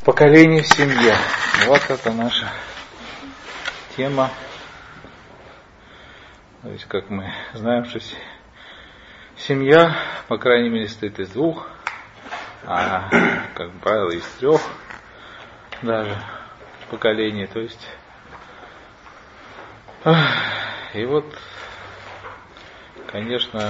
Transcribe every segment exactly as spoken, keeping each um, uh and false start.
Поколение в семье. Вот это наша тема. То есть, как мы знаем, что семья, по крайней мере, состоит из двух, а, как правило, из трех даже поколений. То есть, и вот, конечно,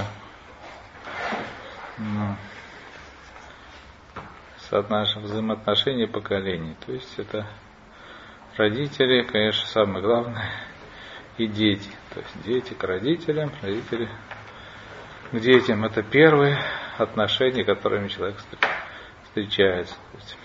взаимоотношения поколений. То есть это родители, конечно, самое главное, и дети. То есть дети к родителям, родители к детям. Это первые отношения, которыми человек встречается. То есть,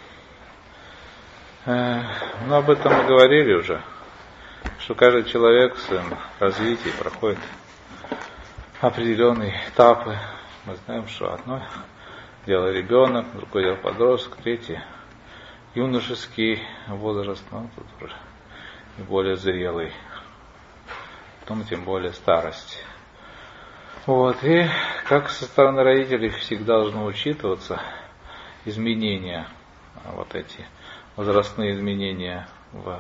э, ну, об этом мы говорили уже, что каждый человек в своем развитии проходит определенные этапы. Мы знаем, что одно дело ребенок, другое дело подросток, третье юношеский возраст, ну, тут уже более зрелый, потом тем более старость. Вот, и как со стороны родителей всегда должно учитываться изменения, вот эти возрастные изменения в,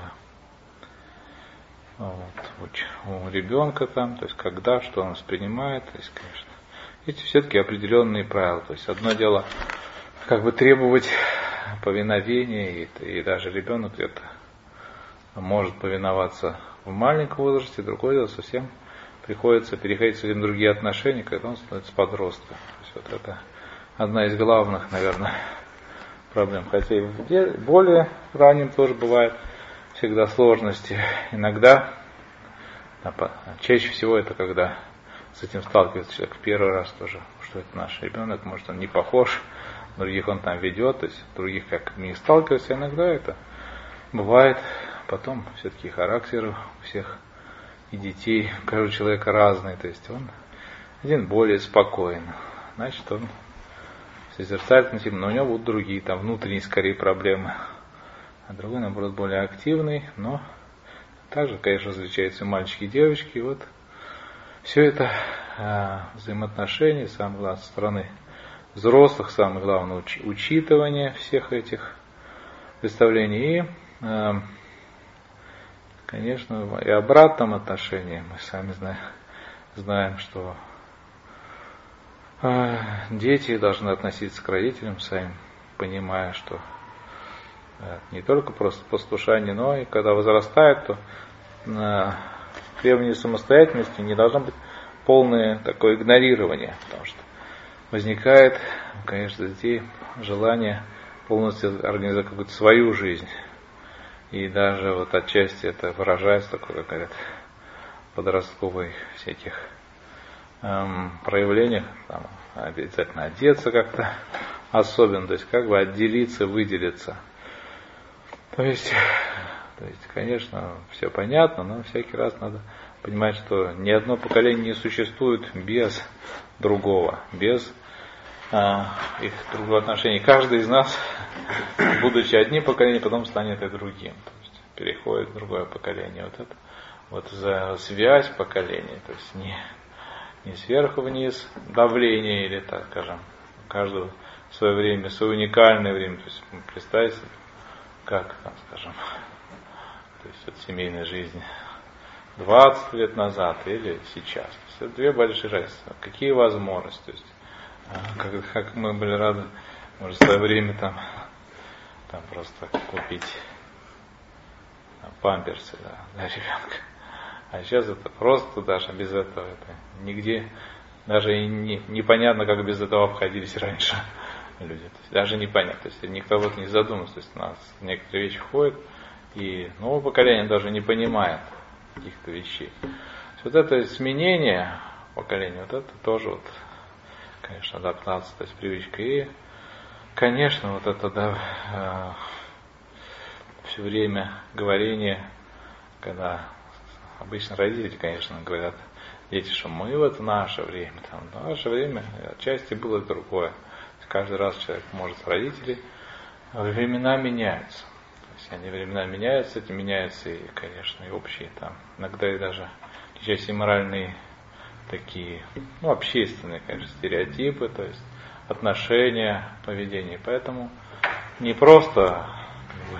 вот, у ребенка там, то есть когда, что он воспринимает, то есть, конечно, эти все-таки определенные правила. То есть одно дело как бы требовать повиновения, и, и даже ребенок это может повиноваться в маленьком возрасте, другое дело совсем приходится переходить в совсем другие отношения, когда он становится подростком. То есть вот это одна из главных, наверное, проблем. Хотя и в более раннем тоже бывают всегда сложности. Иногда, чаще всего это когда с этим сталкивается человек в первый раз тоже, что это наш ребенок, может он не похож, других он там ведет, то есть других как не сталкивается, иногда это бывает. Потом все-таки характер у всех и детей, у каждого человека разный, то есть он один более спокоен, значит он созерцательный, но у него будут другие, там внутренние скорее проблемы, а другой наоборот более активный, но также, конечно, различаются мальчики и девочки, и вот все это э, взаимоотношения, самое главное, со стороны взрослых, самое главное, уч, учитывание всех этих представлений. И, э, конечно, и обратном отношении мы сами знаем, знаем что э, дети должны относиться к родителям, сами понимая, что э, не только просто послушание, но и когда возрастает, то э, требование самостоятельности не должно быть полное такое игнорирование, потому что возникает, конечно, у детей желание полностью организовать какую-то свою жизнь. И даже вот отчасти это выражается такое, как говорят, подростковых всяких эм, проявлениях, там, обязательно одеться как-то особенно, то есть как бы отделиться, выделиться. То есть То есть, конечно, все понятно, но всякий раз надо понимать, что ни одно поколение не существует без другого, без а, их другого отношения. Каждый из нас, будучи одним поколением, потом станет и другим. То есть переходит в другое поколение. Вот это вот за связь поколений, то есть не, не сверху вниз давление или, так скажем, у каждого в свое время, свое уникальное время. То есть представьте, как, там, скажем, то есть от семейной жизни двадцать лет назад или сейчас. То есть это две большие разницы. Какие возможности? То есть, как, как мы были рады, может, в свое время там, там просто купить там, памперсы, да, для ребенка. А сейчас это просто даже без этого. Это нигде, даже и не, непонятно, как без этого обходились раньше люди. То есть, даже непонятно. То есть никто вот не задумывается. То есть у нас некоторые вещи входят, и новое поколение даже не понимает каких-то вещей. Вот это сменение поколения, вот это тоже, вот, конечно, адаптация, то есть привычка. И, конечно, вот это, да, э, все время говорение, когда обычно родители, конечно, говорят дети, что мы вот в наше время, там, в наше время отчасти было другое. Каждый раз человек может, родители, времена меняются. Они времена меняются, эти меняются и, конечно, и общие там, иногда и даже части моральные такие, ну, общественные, конечно, стереотипы, то есть отношения, поведение. Поэтому не просто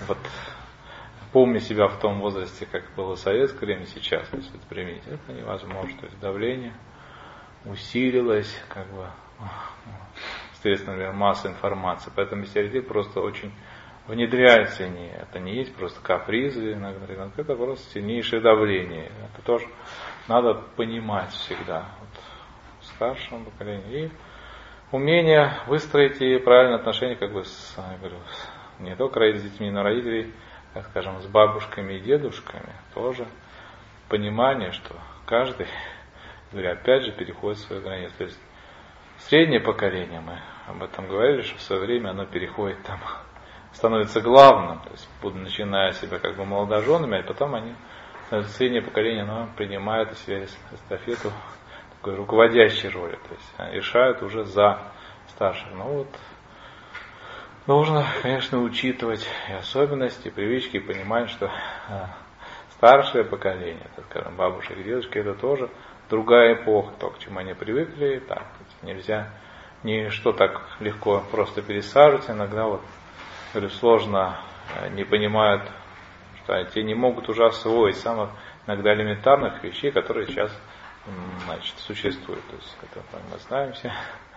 вот помни себя в том возрасте, как было в советское время, сейчас, то есть это применить, это невозможно. То есть давление усилилось, как бы, естественно, например, масса информации. Поэтому мистериалитет просто очень внедряется в ней. Это не есть просто капризы, иногда, иногда это просто сильнейшее давление. Это тоже надо понимать всегда. Вот, в старшем поколении. И умение выстроить и правильное отношение, как бы, с, я говорю, с, не только родителей с детьми, но родителей, как скажем, с бабушками и дедушками. Тоже понимание, что каждый, говорю, опять же, переходит свою границу. То есть среднее поколение, мы об этом говорили, что в свое время оно переходит там, становится главным, то есть начиная себя как бы молодоженами, а потом они, среднее поколение, оно принимает на себя эстафету такой руководящей роли, то есть решают уже за старших. Ну вот, нужно, конечно, учитывать и особенности, и привычки, и понимать, что старшее поколение, так скажем, бабушек и дедушки, это тоже другая эпоха, то, к чему они привыкли, так, нельзя ничто так легко просто пересаживать, иногда вот, говорю, сложно, не понимают, что те не могут уже освоить самых иногда элементарных вещей, которые сейчас, значит, существуют. То есть это мы знаем все,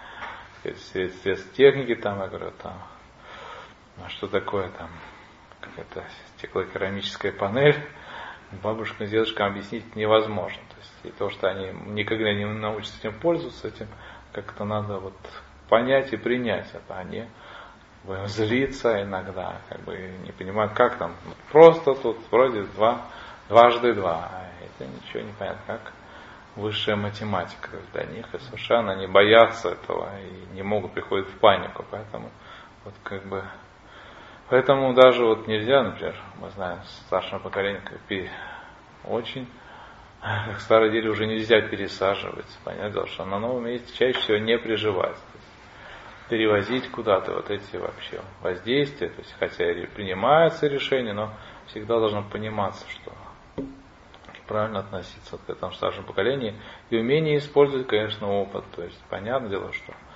средства техники, там, я говорю, там, что такое там, какая-то стеклокерамическая панель, бабушкам и дедушкам объяснить невозможно. То есть и то, что они никогда не научатся этим пользоваться, этим как-то надо вот понять и принять это, а не злиться иногда, как бы не понимают, как там. Просто тут вроде два, дважды два, а это ничего не понятно, как высшая математика. То есть для них и совершенно они боятся этого и не могут, приходят в панику. Поэтому вот как бы поэтому даже вот нельзя, например, мы знаем, старшее поколение как бы очень, как старое дерево уже нельзя пересаживать. Понятно, что на новом месте чаще всего не приживается. Перевозить куда-то вот эти вообще воздействия, то есть хотя и принимаются решения, но всегда должно пониматься, что правильно относиться к этому старшему поколению и умение использовать, конечно, опыт. То есть понятное дело,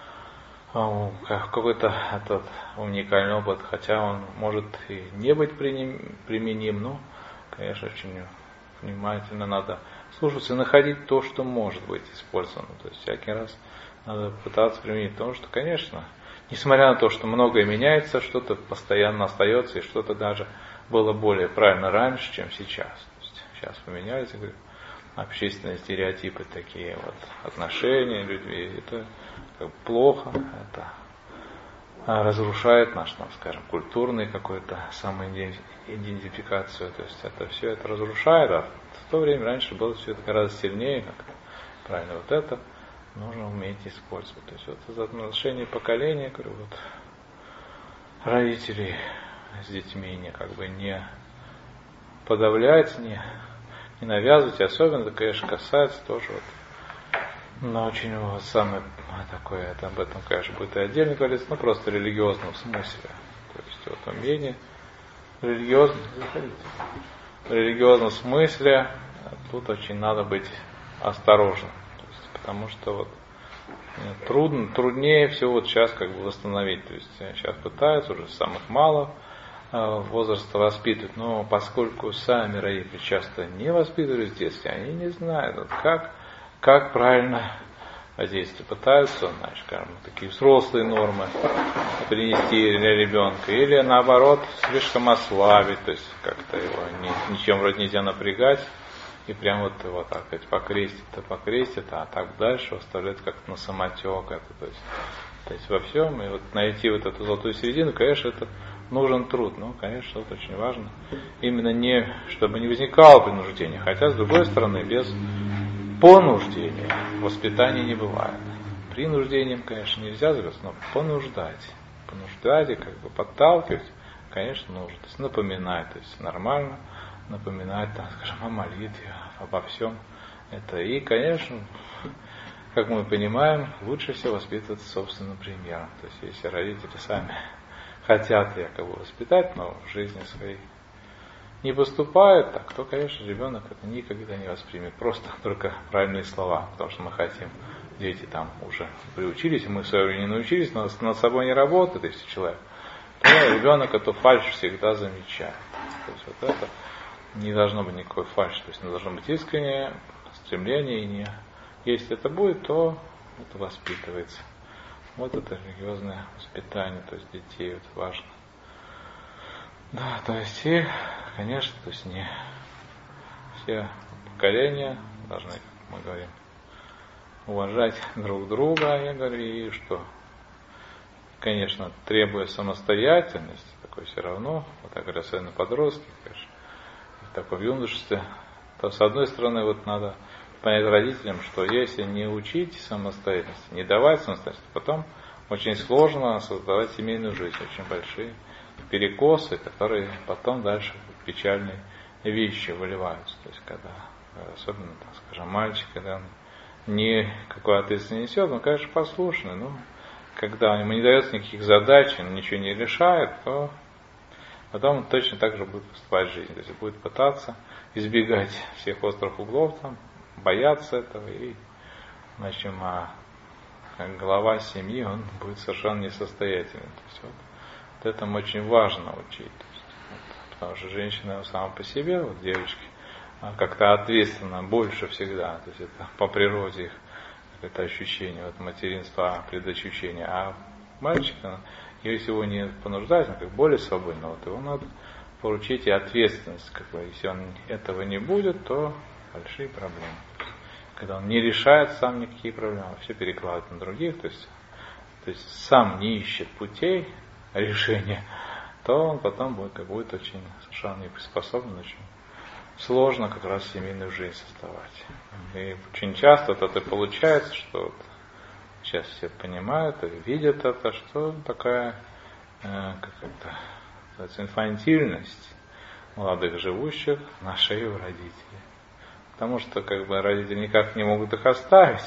что какой-то этот уникальный опыт, хотя он может и не быть применим, но, конечно, очень внимательно надо слушаться и находить то, что может быть использовано. То есть всякий раз надо пытаться применить, потому что, конечно, несмотря на то, что многое меняется, что-то постоянно остается, и что-то даже было более правильно раньше, чем сейчас. То есть сейчас поменялись, говорю, общественные стереотипы такие, вот, отношения людьми, это как бы плохо, это разрушает наш, ну, скажем, культурный какой-то самоидентификацию, то есть это все это разрушает, а в то время раньше было все это гораздо сильнее, как правильно вот это нужно уметь использовать. То есть вот это отношение поколения, говорю, вот родителей с детьми не как бы не подавлять, не, не навязывать, и особенно это, конечно, касается тоже вот, но очень вот самое такое, это об этом, конечно, будет и отдельно говорится, но просто религиозном смысле. То есть вот умение религиозно, в религиозном смысле тут очень надо быть осторожным. Потому что вот трудно, труднее всего вот сейчас как бы восстановить. То есть сейчас пытаются уже с самых малых возраста воспитывать, но поскольку сами родители часто не воспитывались в детстве, они не знают, вот как, как правильно воздействовать. Пытаются, значит, скажем, такие взрослые нормы принести для ребенка, или наоборот слишком ослабить, то есть как-то его ни, ничем вроде нельзя напрягать. И прям вот его так сказать, покрестит-то покрестит, а так дальше оставляет как-то на самотек. Это, то, есть, то есть во всем. И вот найти вот эту золотую середину, конечно, это нужен труд. Ну, конечно, это очень важно. Именно не, чтобы не возникало принуждения. Хотя, с другой стороны, без понуждения воспитания не бывает. Принуждением, конечно, нельзя завести, но понуждать. Понуждать и как бы подталкивать, конечно, нужно. То есть напоминать, то есть нормально. Напоминать, так скажем, о молитве, обо всем это. И, конечно, как мы понимаем, лучше всего воспитываться собственным примером. То есть, если родители сами хотят якобы воспитать, но в жизни своей не поступают так, то, конечно, ребенок это никогда не воспримет. Просто только правильные слова, потому что мы хотим, дети там уже приучились, мы в свое время не научились, но над собой не работает, если человек то ребенок эту фальшь всегда замечает. То есть вот это не должно быть никакой фальши, то есть должно быть искреннее стремление, и не, если это будет, то это воспитывается. Вот это религиозное воспитание, то есть детей вот важно. Да, то есть и, конечно, то есть не все поколения должны, как мы говорим, уважать друг друга, я говорю, и что, конечно, требуя самостоятельности, такой все равно, вот так говоря, особенно подростки, конечно, в таком юношестве, то с одной стороны вот надо понять родителям, что если не учить самостоятельности, не давать самостоятельности, потом очень сложно создавать семейную жизнь, очень большие перекосы, которые потом дальше печальные вещи выливаются. То есть когда, особенно, так скажем, мальчик, когда он никакой ответственности не несет, он, конечно, послушный, но когда ему не дается никаких задач, он ничего не решает, то потом он точно так же будет поступать в жизни. То есть будет пытаться избегать всех острых углов, там, бояться этого, и, значит, а как глава семьи он будет совершенно несостоятельным. То есть вот, вот этому очень важно учить. То есть, вот, потому что женщина сама по себе, вот девочки, как-то ответственна больше всегда. То есть это по природе их это ощущение вот, материнства, предощущения. А мальчик, если его не понуждать, он как более свободно, вот его надо поручить и ответственность. Как бы, если он этого не будет, то большие проблемы. Когда он не решает сам никакие проблемы, все перекладывает на других, то есть, то есть сам не ищет путей решения, то он потом будет, как будет очень совершенно неприспособлен, очень сложно как раз семейную жизнь создавать. И очень часто вот это получается, что вот сейчас все понимают и видят это, что такая э, как это, инфантильность молодых живущих на шее у родителей. Потому что как бы родители никак не могут их оставить.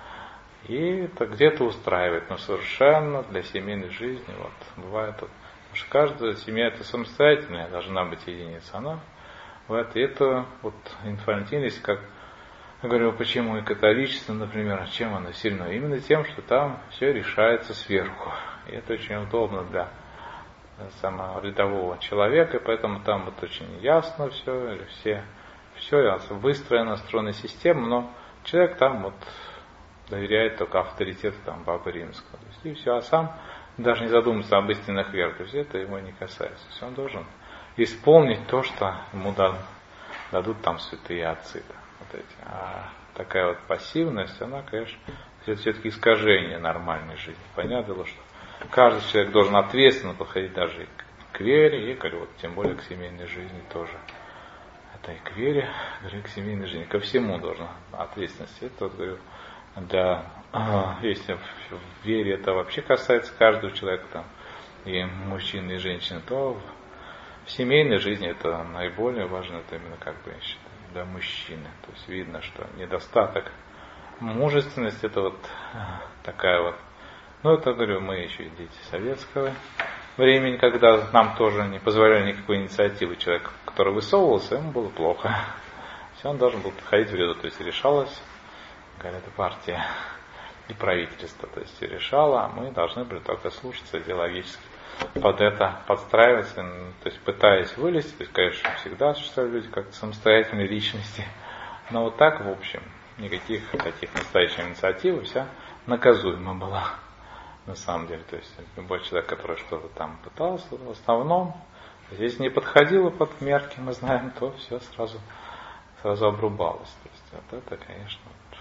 И это где-то устраивает, но совершенно для семейной жизни вот, бывает вот, потому что каждая семья это самостоятельная должна быть единица. Она вот, и это вот инфантильность, как я говорю, почему и католичество, например, чем оно сильно? Именно тем, что там все решается сверху. И это очень удобно для самого рядового человека, и поэтому там вот очень ясно все, или все, все выстроена стройная система, но человек там вот доверяет только авторитету там Папы Римского. То есть, и все, а сам даже не задумывается об истинных верах, то есть это его не касается. То есть он должен исполнить то, что ему дадут там святые отцы. Вот эти. А такая вот пассивность, она, конечно, это все-таки искажение нормальной жизни. Понятно было, что каждый человек должен ответственно подходить даже и к вере, и говорю, вот, тем более к семейной жизни тоже. Это и к вере, и к семейной жизни, ко всему должна ответственность. Это, вот, говорю, для, если в вере это вообще касается каждого человека, там, и мужчины, и женщин, то в семейной жизни это наиболее важно, это именно как бы, я считаю, для мужчины. То есть видно, что недостаток мужественности, это вот такая вот, ну это, говорю, мы еще и дети советского времени, когда нам тоже не позволяли никакой инициативы. Человек, который высовывался, ему было плохо. Все, он должен был подходить в ряду, то есть решалась, говорят, партия и правительство, то есть решало, а мы должны были только слушаться идеологически под это подстраиваться, то есть пытаясь вылезти, то есть, конечно, всегда существуют люди как самостоятельные личности, но вот так, в общем, никаких таких настоящих инициатив, вся наказуема была на самом деле, то есть любой человек, который что-то там пытался, в основном, если не подходило под мерки, мы знаем, то все сразу, сразу обрубалось, то есть вот это, конечно,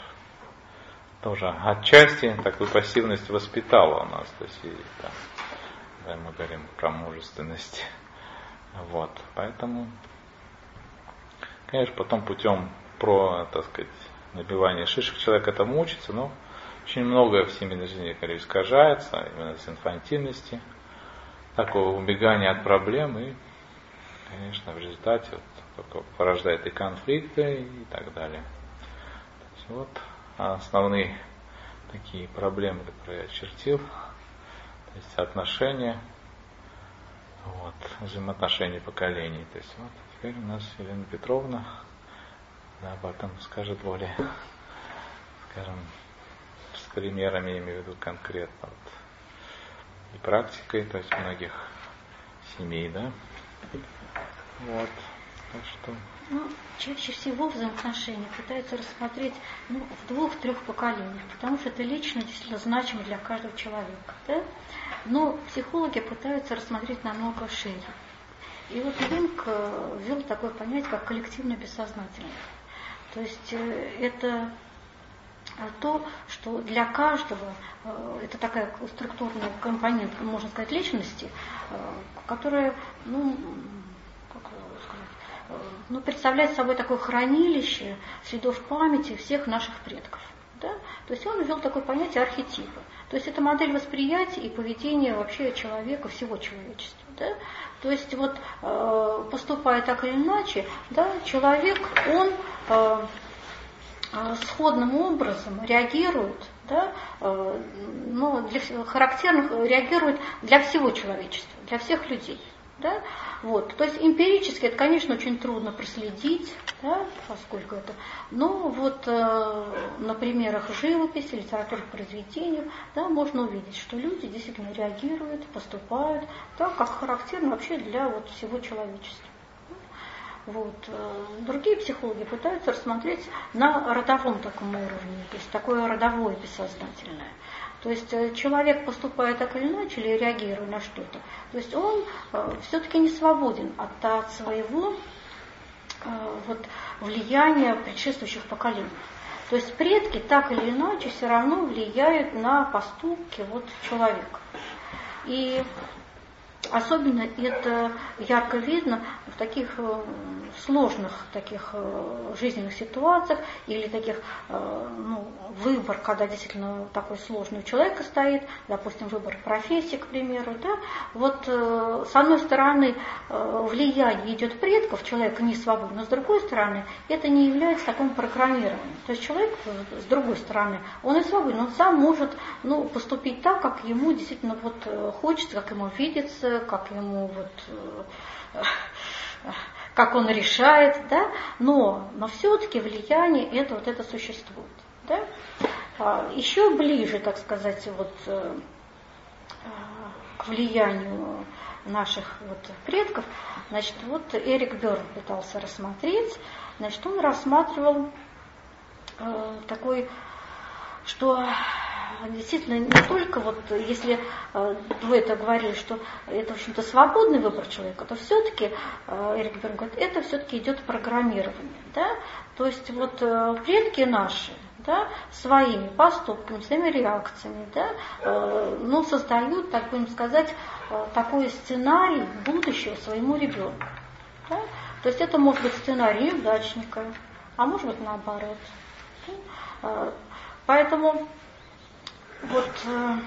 тоже отчасти такую пассивность воспитала у нас, то есть и там, да, мы говорим про мужественность. Вот. Поэтому, конечно, потом путем про, так сказать, набивания шишек человек этому учится, но очень многое в семейной жизни, говорю, искажается, именно с инфантильности, такого убегания от проблем, и, конечно, в результате вот, только порождает и конфликты, и так далее. То есть, вот основные такие проблемы, которые я очертил. То есть отношения, вот, взаимоотношения поколений. То есть вот теперь у нас Елена Петровна, да, об этом скажет более, скажем, с примерами, я имею в виду конкретно, вот, и практикой, то есть многих семей, да? Вот. Так что... Ну, чаще всего взаимоотношения пытаются рассмотреть ну, в двух-трех поколениях, потому что это лично действительно значимо для каждого человека. Да? Но психологи пытаются рассмотреть намного шире. И вот Юнг ввел такое понятие, как коллективное бессознательное. То есть это то, что для каждого, это такая структурная компонент, можно сказать, личности, которая, ну, как сказать, ну, представляет собой такое хранилище следов памяти всех наших предков. Да? То есть он ввел такое понятие архетипа. То есть это модель восприятия и поведения вообще человека, всего человечества. Да? То есть вот поступая так или иначе, да, человек, он сходным образом реагирует, да, но для характерных реагирует для всего человечества, для всех людей. Да? Вот. То есть эмпирически это, конечно, очень трудно проследить, да, поскольку это. Но вот э, на примерах живописи, литературных произведений, да, можно увидеть, что люди действительно реагируют, поступают, да, как характерно вообще для вот, всего человечества. Вот. Другие психологи пытаются рассмотреть на родовом таком уровне, то есть такое родовое бессознательное. То есть человек, поступая так или иначе, или реагируя на что-то, то есть он э, все-таки не свободен от, от своего э, вот, влияния предшествующих поколений. То есть предки так или иначе все равно влияют на поступки вот, человека. И особенно это ярко видно в таких э, сложных таких э, жизненных ситуациях или таких э, ну, выбор, когда действительно такой сложный у человека стоит, допустим, выбор профессии, к примеру, да, вот э, с одной стороны э, влияние идет предков, человека не свободен, но с другой стороны это не является таким программированием. То есть человек, с другой стороны, он и свободен, он сам может ну, поступить так, как ему действительно вот, хочется, как ему видится, как ему вот, э, как он решает, да, но, но все-таки влияние это вот это существует, да. А, еще ближе, так сказать, вот э, к влиянию наших вот предков, значит, вот Эрик Берн пытался рассмотреть, значит, он рассматривал э, такой, что действительно не только вот, если э, вы это говорили, что это, в общем-то, свободный выбор человека, то все-таки, э, Эрик Берн говорит, это все-таки идет программирование, да, то есть вот э, предки наши, да, своими поступками, своими реакциями, да, э, ну, создают, так будем сказать, э, такой сценарий будущего своему ребенку, да? То есть это может быть сценарий неудачника, а может быть наоборот. Да? Э, поэтому вот э,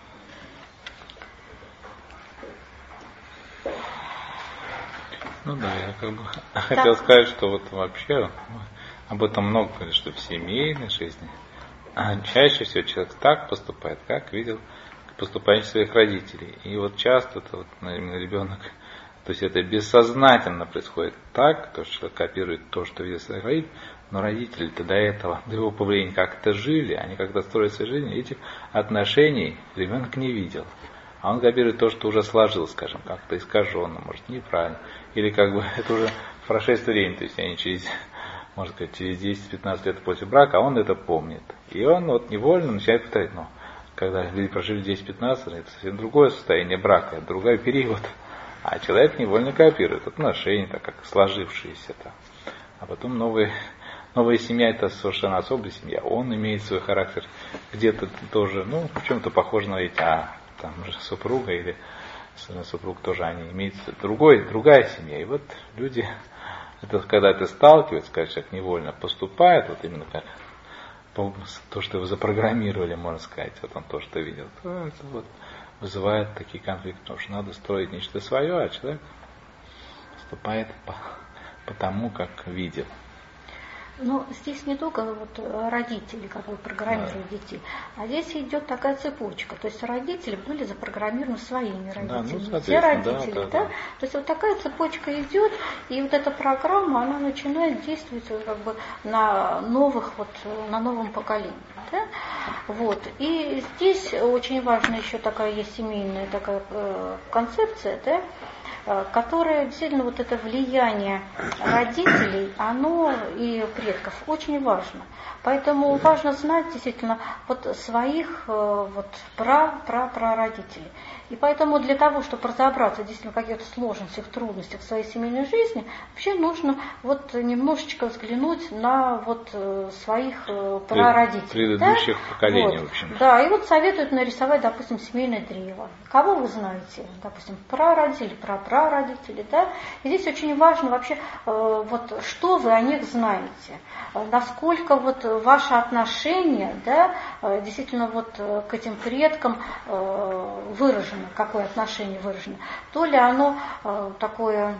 ну да, я как бы так. хотел сказать, что вот вообще об этом много говорят, что в семейной жизни а чаще всего человек так поступает, как видел поступание своих родителей. И вот часто это вот, именно ребенок, то есть это бессознательно происходит так, то, что человек копирует то, что видел своих родителей, но родители-то до этого, до его появления как-то жили, они как-то строили свою жизнь, этих отношений ребенок не видел. А он копирует то, что уже сложилось, скажем, как-то искаженно, может, неправильно. Или как бы это уже прошествие времени, то есть они через, можно сказать, через десять-пятнадцать лет после брака, а он это помнит. И он вот невольно начинает повторять, ну, когда люди прожили десять-пятнадцать, это совсем другое состояние брака, это другой период. А человек невольно копирует отношения, так как сложившиеся-то. А потом новые, новая семья, это совершенно особая семья. Он имеет свой характер где-то тоже, ну, в чем-то похож на эти, а там же супруга или супруг тоже, они имеют другой, другая семья. И вот люди, это когда ты сталкиваешься, когда человек невольно поступает, вот именно как то, что его запрограммировали, можно сказать, вот он то, что видел, то это вот вызывает такие конфликты, потому что надо строить нечто свое, а человек поступает по, по тому, как видел. Но здесь не только вот родители как бы программируют да. детей, а здесь идет такая цепочка. То есть родители были запрограммированы своими родителями. Да, ну, все родители, да, да, да. да. То есть вот такая цепочка идет, и вот эта программа, она начинает действовать как бы на новых, вот, на новом поколении. Да? Вот. И здесь очень важна еще такая есть семейная такая э, концепция, да? которое действительно вот это влияние родителей, оно и предков очень важно. Поэтому важно знать действительно вот своих вот пра-пра-прародителей. И поэтому для того, чтобы разобраться действительно в каких-то сложностях, трудностях в своей семейной жизни, вообще нужно вот немножечко взглянуть на вот своих прародителей. Предыдущих да? поколений, вот. в общем. Да, и вот советуют нарисовать, допустим, семейное древо. Кого вы знаете? Допустим, прародители, прапрародители, да? И здесь очень важно вообще, вот, что вы о них знаете, насколько вот ваше отношение, да, действительно вот к этим предкам выражено, какое отношение выражено, то ли оно такое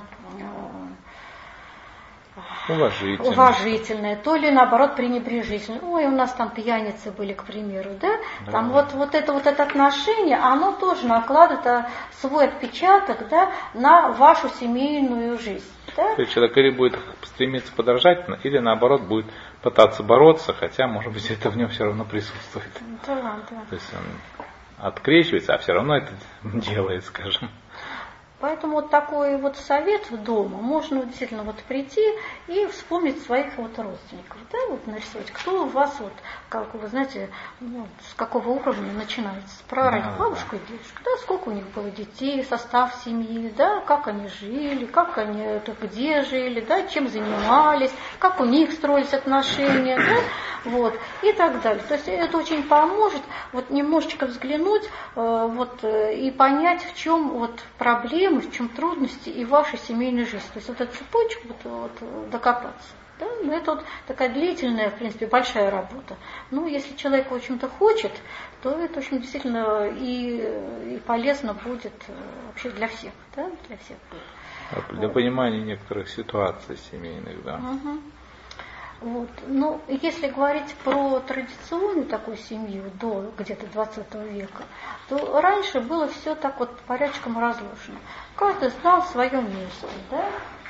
уважительное. уважительное, то ли наоборот пренебрежительное. Ой, у нас там пьяницы были, к примеру, да? Да. Там вот, вот это вот это отношение, оно тоже накладывает свой отпечаток, да, на вашу семейную жизнь. Да? То есть человек или будет стремиться подражать, или наоборот будет пытаться бороться, хотя, может быть, это в нем все равно присутствует. Да, да. То есть он открещивается, а все равно это делает, скажем. Поэтому вот такой вот совет дома, можно действительно вот прийти и вспомнить своих вот родственников, да, вот нарисовать, кто у вас вот, как вы знаете, ну, с какого уровня начинается, с прародителей, да, бабушка и дедушка, да, сколько у них было детей, состав семьи, да, как они жили, как они, это, где жили, да, чем занимались, как у них строились отношения, да, вот, и так далее. То есть это очень поможет вот немножечко взглянуть э, вот, э, и понять, в чем вот проблема, в чем трудности и в вашей семейной жизни. То есть вот эту цепочку вот, вот, докопаться. Да? Но это вот такая длительная, в принципе, большая работа. Но если человек, в общем-то, хочет, то это, в общем, действительно и, и полезно будет вообще для всех. Да? Для всех будет. Для вот. понимания некоторых ситуаций семейных, да. Угу. Вот. Но если говорить про традиционную такую семью до где-то двадцатого века, то раньше было все так вот порядком разложено. Каждый знал свое место, да?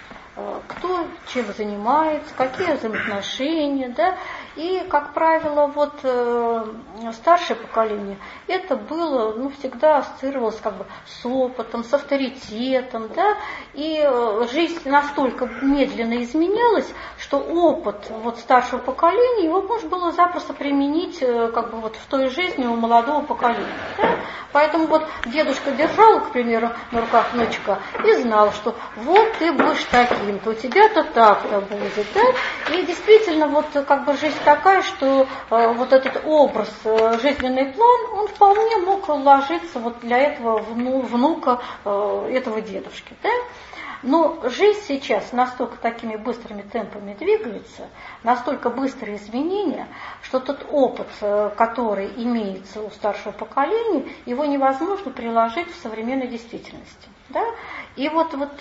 Кто чем занимается, какие взаимоотношения, да, и, как правило, вот э, старшее поколение, это было, ну, всегда ассоциировалось как бы с опытом, с авторитетом, да, и э, жизнь настолько медленно изменялась, что опыт вот старшего поколения, его можно было запросто применить э, как бы вот в той жизни у молодого поколения, да? Поэтому вот дедушка держал, к примеру, на руках внучка и знал, что вот ты будешь таким, то у тебя-то так-то будет, да? И действительно вот как бы жизнь такая, что э, вот этот образ, э, жизненный план, он вполне мог ложиться вот для этого вну, внука э, этого дедушки, да? Но жизнь сейчас настолько такими быстрыми темпами двигается, настолько быстрые изменения, что тот опыт, который имеется у старшего поколения, его невозможно приложить в современной действительности. Да? И вот, вот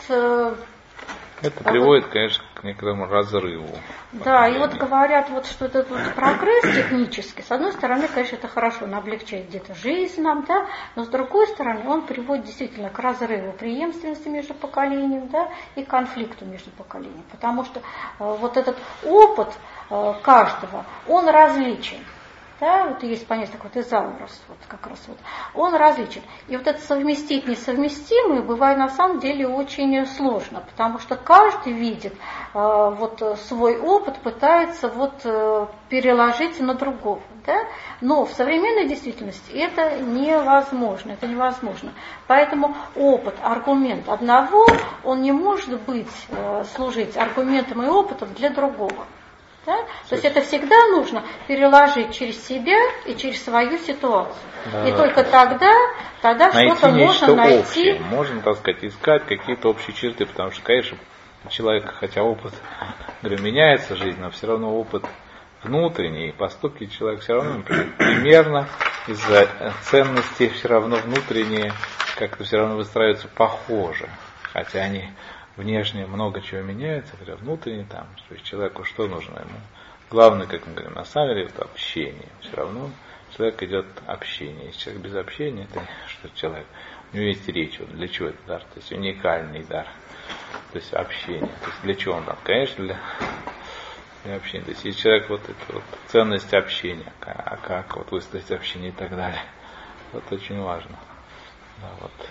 это приводит, вот, конечно, к некоторому разрыву. Да, и вот говорят, вот, что этот вот прогресс технический, с одной стороны, конечно, это хорошо, он облегчает где-то жизнь нам, да, но с другой стороны, он приводит действительно к разрыву преемственности между поколениями, да, и конфликту между поколениями, потому что э, вот этот опыт э, каждого, он различен. Да, вот есть понятие такое тезаурус, вот как раз вот, он различен. И вот это совместить несовместимое бывает на самом деле очень сложно, потому что каждый видит э, вот свой опыт, пытается вот э, переложить на другого. Да? Но в современной действительности это невозможно, это невозможно. Поэтому опыт, аргумент одного, он не может быть, э, служить аргументом и опытом для другого. Да? То есть это всегда нужно переложить через себя и через свою ситуацию. Да, и да. Только тогда, тогда что-то можно найти. Общее. Можно, так сказать, искать какие-то общие черты, потому что, конечно, у человека, хотя опыт, говорю, меняется жизнь, но все равно опыт внутренний, поступки человека все равно примерно из-за ценностей все равно внутренние как-то все равно выстраиваются похоже, хотя они внешне много чего меняется, хотя внутренне там, то есть человеку что нужно ему. Главное, как мы говорим, на самом деле это общение. Все равно человек идет общение. Если человек без общения, это что человек. У него есть речь, вот для чего это дар, то есть уникальный дар. То есть общение. То есть для чего он там? Конечно, для, для общения. То есть если человек вот эту вот ценность общения, а как вот выстроить общение и так далее. Вот очень важно. Да, вот.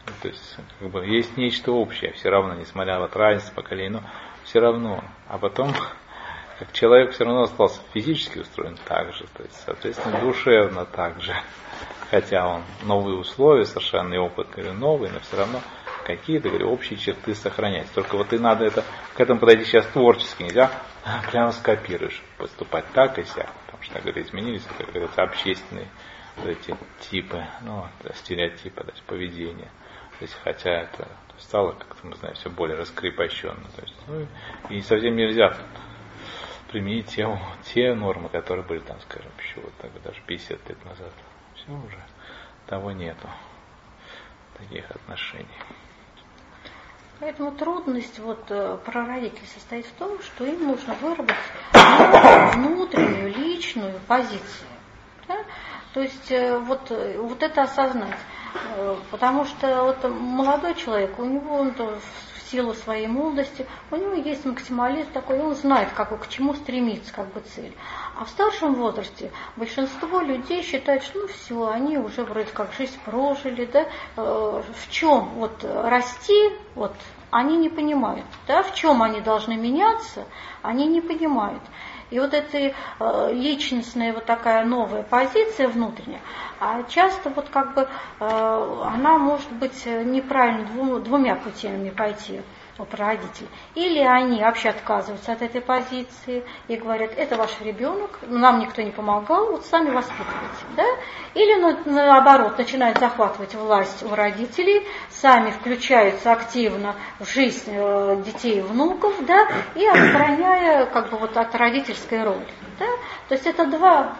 То есть как бы, есть нечто общее, все равно, несмотря на разницу поколений, но все равно. А потом, как человек все равно остался физически устроен так же, то есть, соответственно, душевно так же. Хотя он новые условия, совершенно и опыт, говорю, новый, но все равно какие-то, говорю, общие черты сохранять. Только вот и надо это, к этому подойти сейчас творчески, нельзя прямо скопируешь, поступать так и сяк. Потому что, говорю, изменились, как говорится, общественные вот эти типы, ну, стереотипы, то есть поведение. То есть, хотя это стало, как-то, мы знаем, все более раскрепощенно. То есть, ну, и совсем нельзя тут применить те, те нормы, которые были там, скажем, еще вот так, даже пятьдесят лет назад. Все уже, того нету, таких отношений. Поэтому трудность вот, прародителей состоит в том, что им нужно выработать внутреннюю, личную позицию. Да? То есть вот, вот это осознать. Потому что вот молодой человек, у него он в силу своей молодости, у него есть максимализм такой, он знает, как, к чему стремиться, как бы цель. А в старшем возрасте большинство людей считают, что ну все, они уже вроде как жизнь прожили, да, в чем вот расти, вот, они не понимают, да, в чем они должны меняться, они не понимают. И вот эта э, личностная вот такая новая позиция внутренняя, а часто вот как бы э, она может быть неправильно двум, двумя путями пойти у прародителей. Или они вообще отказываются от этой позиции и говорят, это ваш ребенок, нам никто не помогал, вот сами воспитывайте. Да? Или ну, наоборот, начинают захватывать власть у родителей, сами включаются активно в жизнь э, детей и внуков, да, и отстраняя как бы вот от родительской роли. Да? То есть это два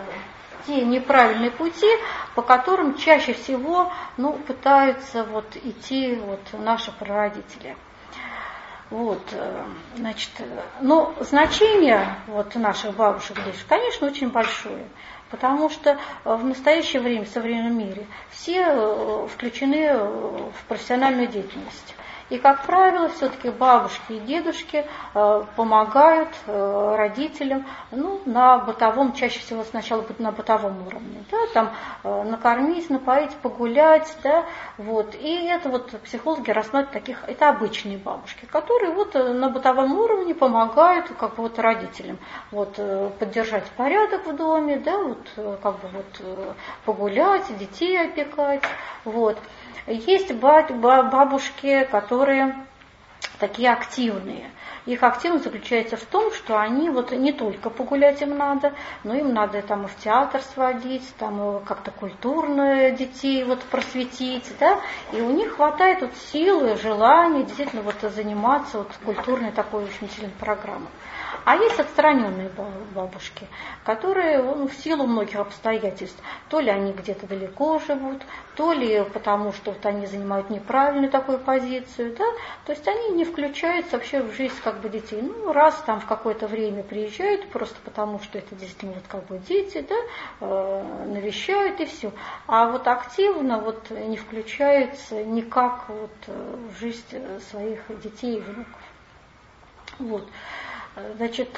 те неправильные пути, по которым чаще всего ну, пытаются вот, идти вот, наши прародители. Вот, значит, но значение вот наших бабушек здесь, конечно, очень большое, потому что в настоящее время, в современном мире, все включены в профессиональную деятельность. И, как правило, все-таки бабушки и дедушки э, помогают э, родителям ну, на бытовом, чаще всего сначала на бытовом уровне. Да, там, э, накормить, напоить, погулять. Да, вот. И это вот психологи рассматривают таких, это обычные бабушки, которые вот на бытовом уровне помогают как бы, вот, родителям вот, э, поддержать порядок в доме, да, вот, э, как бы, вот, э, погулять, детей опекать. Вот. Есть бабушки, которые такие активные. Их активность заключается в том, что они вот не только погулять им надо, но им надо там и в театр сводить, там и как-то культурно детей вот просветить, да, и у них хватает вот силы, желания действительно вот заниматься вот культурной такой очень сильной программой. А есть отстраненные бабушки, которые ну, в силу многих обстоятельств, то ли они где-то далеко живут, то ли потому, что вот они занимают неправильную такую позицию, да, то есть они не включаются вообще в жизнь как бы детей. Ну, раз там в какое-то время приезжают, просто потому, что это действительно вот как бы дети, да, э, навещают и все. А вот активно вот не включаются никак вот в жизнь своих детей и внуков. Вот. Значит,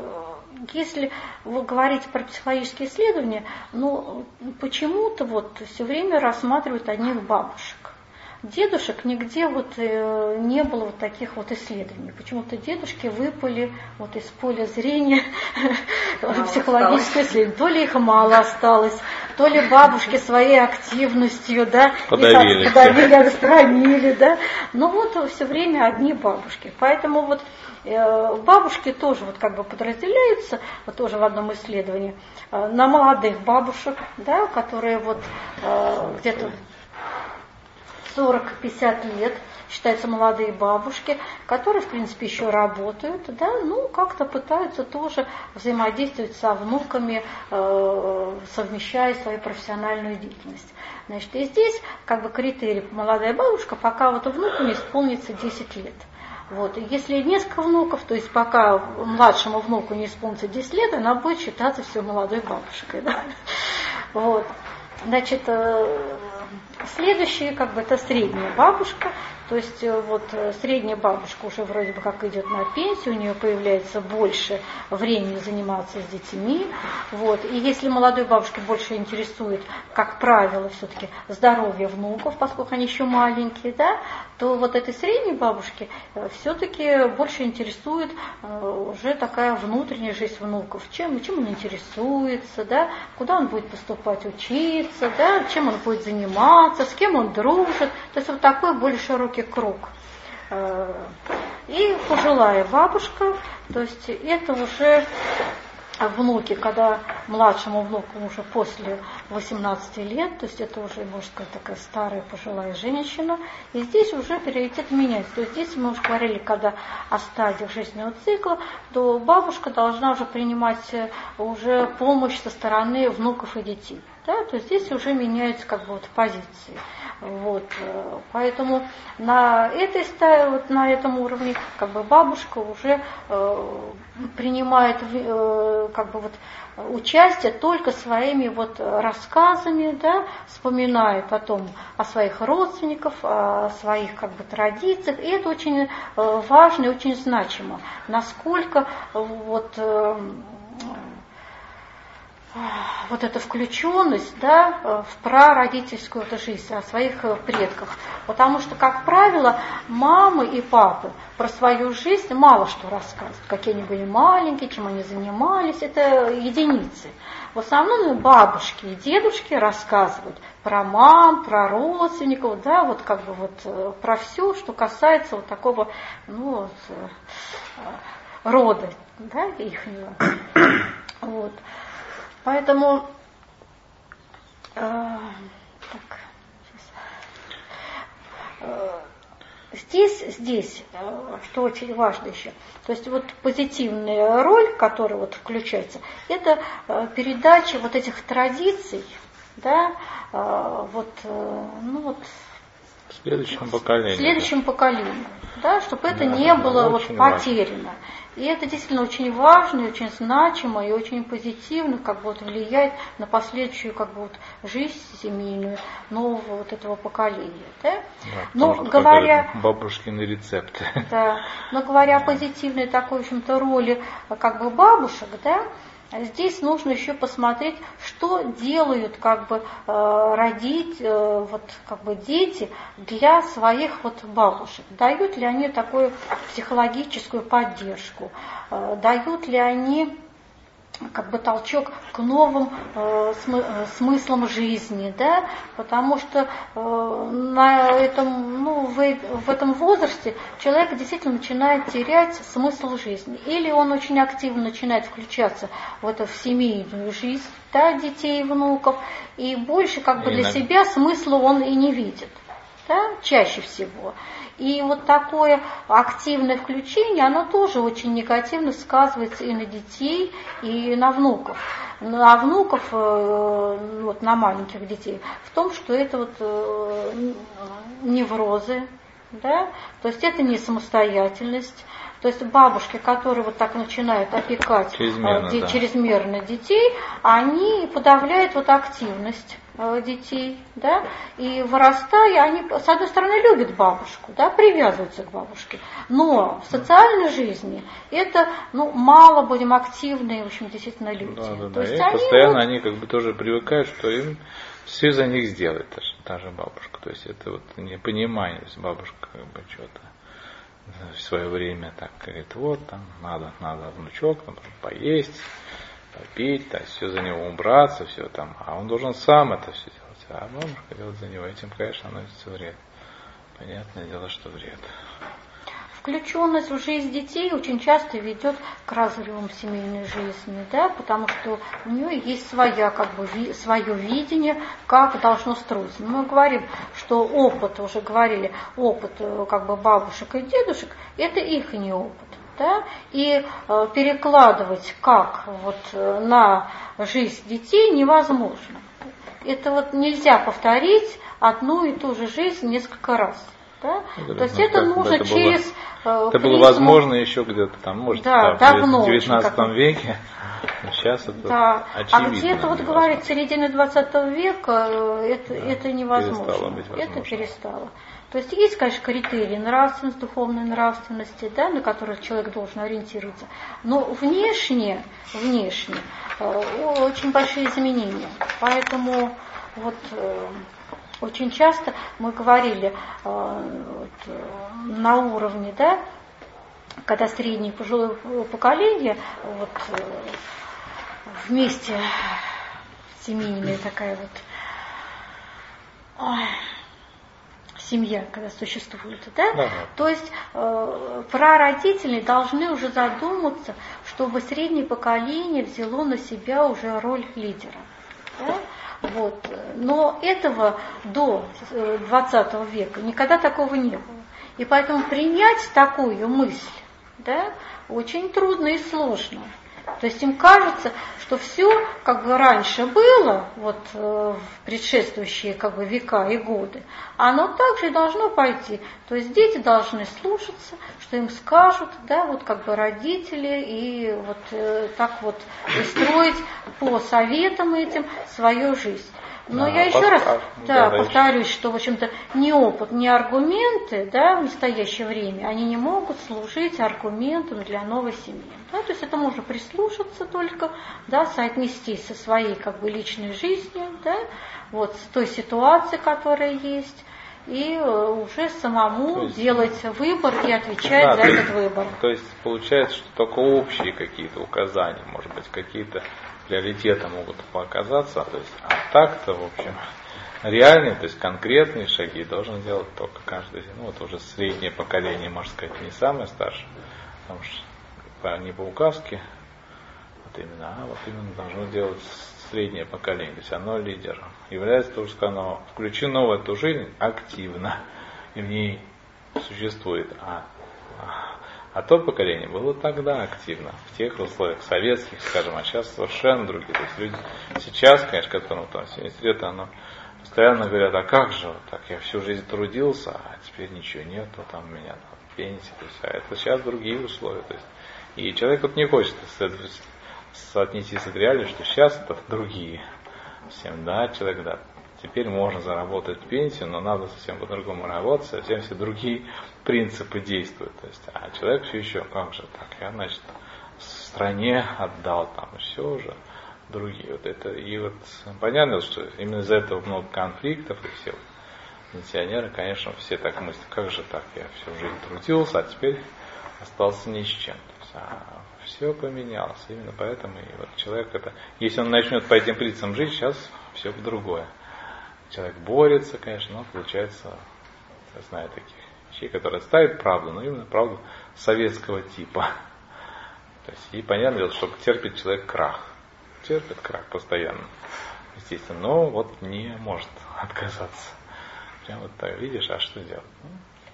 если вы говорите про психологические исследования, ну, почему-то вот все время рассматривают одних бабушек. Дедушек нигде вот не было вот таких вот исследований. Почему-то дедушки выпали вот из поля зрения психологических исследований. То ли их мало осталось, то ли бабушки своей активностью, да, подавили, подавили, отстранили, да. Но вот все время одни бабушки. Поэтому вот бабушки тоже вот как бы подразделяются, вот тоже в одном исследовании, на молодых бабушек, да, которые вот где-то сорок-пятьдесят лет, считаются молодые бабушки, которые, в принципе, еще работают, да, ну, как-то пытаются тоже взаимодействовать со внуками, э, совмещая свою профессиональную деятельность. Значит, и здесь, как бы, критерий молодая бабушка, пока вот внуку не исполнится десять лет. Вот. И если несколько внуков, то есть пока младшему внуку не исполнится десять лет, она будет считаться все молодой бабушкой. Да? Вот. Значит, Следующая, как бы, это средняя бабушка. То есть вот средняя бабушка уже вроде бы как идет на пенсию, у нее появляется больше времени заниматься с детьми. Вот. И если молодой бабушке больше интересует, как правило, все-таки здоровье внуков, поскольку они еще маленькие, да, то вот этой средней бабушке все-таки больше интересует уже такая внутренняя жизнь внуков. Чем, чем он интересуется, да, куда он будет поступать учиться, да, чем он будет заниматься, с кем он дружит. То есть вот такой более широкий круг. И пожилая бабушка, то есть это уже внуки, когда младшему внуку уже после восемнадцати лет, то есть это уже, можно сказать, такая старая пожилая женщина, и здесь уже приоритет меняется. То есть здесь мы уже говорили, когда о стадиях жизненного цикла, то бабушка должна уже принимать уже помощь со стороны внуков и детей. Да? То есть здесь уже меняются как бы вот позиции. Вот. Поэтому на этой стадии, вот на этом уровне как бы бабушка уже э, принимает э, как бы вот участие только своими вот рассказами, да, вспоминает о том, о своих родственниках, о своих как бы традициях. И это очень важно и очень значимо, насколько вот э, вот эта включенность, да, в прародительскую вот жизнь, о своих предках. Потому что, как правило, мамы и папы про свою жизнь мало что рассказывают. Какие они были маленькие, чем они занимались, это единицы. В основном бабушки и дедушки рассказывают про мам, про родственников, да, вот как бы вот про все, что касается вот такого, ну, вот, рода, да, ихнего. Вот. Поэтому э, так, э, здесь, здесь, э, что очень важно еще, то есть вот позитивная роль, которая вот включается, это э, передача вот этих традиций, да, э, вот, э, ну вот, следующему поколению. Следующему да. поколению, да, чтобы это да, не да, было вот потеряно. Важно. И это действительно очень важно, и очень значимо, и очень позитивно как бы вот влияет на последующую как бы вот жизнь семейную нового вот этого поколения. Да? Да, но говоря бабушкины рецепты. Да, но говоря о позитивной такой, в общем-то, роли как бы бабушек, да, здесь нужно еще посмотреть, что делают как бы родить, вот, как бы дети для своих вот бабушек. Дают ли они такую психологическую поддержку, дают ли они как бы толчок к новым э, смыслам жизни, да, потому что э, на этом, ну, в, в этом возрасте человек действительно начинает терять смысл жизни, или он очень активно начинает включаться в эту в семейную жизнь, да, детей и внуков, и больше как бы для себя смысла он и не видит, да, чаще всего. И вот такое активное включение, оно тоже очень негативно сказывается и на детей, и на внуков. На внуков, вот на маленьких детей, в том, что это вот неврозы, да? То есть это не самостоятельность. То есть бабушки, которые вот так начинают опекать чрезмерно, де, да. чрезмерно детей, они подавляют вот активность детей, да, и вырастая, они, с одной стороны, любят бабушку, да, привязываются к бабушке, но в социальной жизни это, ну, мало будем активные, в общем, действительно люди. Да, да, То да. есть и они постоянно вот... они как бы тоже привыкают, что им все за них сделает та же бабушка. То есть это вот непонимание, то есть бабушка как бы что-то в свое время так говорит, вот там надо, надо внучок, там, поесть, попить, то есть все за него убраться, все там, а он должен сам это все делать, а бабушка делает за него, этим, конечно, наносится вред. Понятное дело, что вред. Включенность в жизнь детей очень часто ведет к разрывам семейной жизни, да, потому что у нее есть своя, как бы, ви, свое видение, как должно строиться. Мы говорим, что опыт, уже говорили, опыт как бы бабушек и дедушек, это их не опыт. Да? И э, перекладывать как вот, на жизнь детей невозможно. Это вот нельзя повторить одну и ту же жизнь несколько раз. Да? Ну, То есть ну, это нужно это через было, э, это призму... было возможно еще где-то там, может, да, да, давно, в девятнадцатом очень, веке. Сейчас это да. очевидно. А где-то вот говорить середины двадцатого века это, да, это невозможно. Перестало быть возможно. Это перестало. То есть есть, конечно, критерии нравственности, духовной нравственности, да, на которых человек должен ориентироваться. Но внешне, внешне э, очень большие изменения. Поэтому вот э, очень часто мы говорили э, вот, э, на уровне, да, когда среднее пожилое поколение вот, э, вместе с семейными такая вот ой, семья, когда существует, да? Да. То есть э, прародители должны уже задуматься, чтобы среднее поколение взяло на себя уже роль лидера. Да? Вот. Но этого до двадцатого века никогда такого не было. И поэтому принять такую мысль, да, очень трудно и сложно. То есть им кажется, что все, как бы раньше было, вот в предшествующие как бы века и годы, оно также и должно пойти. То есть дети должны слушаться, что им скажут, да, вот как бы родители, и вот э, так вот строить по советам этим свою жизнь. Но а, я еще раз да, да, повторюсь, что, в общем-то, ни опыт, ни аргументы, да, в настоящее время, они не могут служить аргументом для новой семьи. Да, то есть это можно прислушаться только, да, соотнести со своей как бы личной жизнью, да, вот, с той ситуацией, которая есть, и уже самому есть, делать выбор и отвечать да, за этот выбор. То есть получается, что только общие какие-то указания, может быть, какие-то приоритеты могут показаться, то есть, а так-то, в общем, реальные, то есть конкретные шаги должен делать только каждый, ну вот уже среднее поколение, можно сказать, не самое старшее, потому что не по указке, вот именно, а вот именно должно делать среднее поколение, то есть оно лидером, является тоже, что оно включено в эту жизнь активно, и в ней существует, а А то поколение было тогда активно, в тех условиях советских, скажем, а сейчас совершенно другие. То есть люди сейчас, конечно, которым там семьдесят лет, оно постоянно говорят, а как же вот так, я всю жизнь трудился, а теперь ничего нет, вот там у меня там пенсия, то есть, а это сейчас другие условия. То есть, и человек вот не хочет соотнести с реальностью, что сейчас это другие. Всем, да, человек, да, теперь можно заработать пенсию, но надо совсем по-другому работать, совсем все другие принципы действуют. То есть, а человек все еще, как же так, я, значит, стране отдал, там, и все уже другие. Вот это, и вот понятно, что именно из-за этого много конфликтов, и все пенсионеры, конечно, все так мыслят, как же так, я всю жизнь трудился, а теперь остался ни с чем. То есть, а все поменялось, именно поэтому и вот человек это, если он начнет по этим принципам жить, сейчас все другое. Человек борется, конечно, но получается, я знаю таких вещей, которые ставят правду, но именно правду советского типа. То есть, и понятно, что терпит человек крах. Терпит крах постоянно, естественно, но вот не может отказаться. Прям вот так, видишь, а что делать? Ну,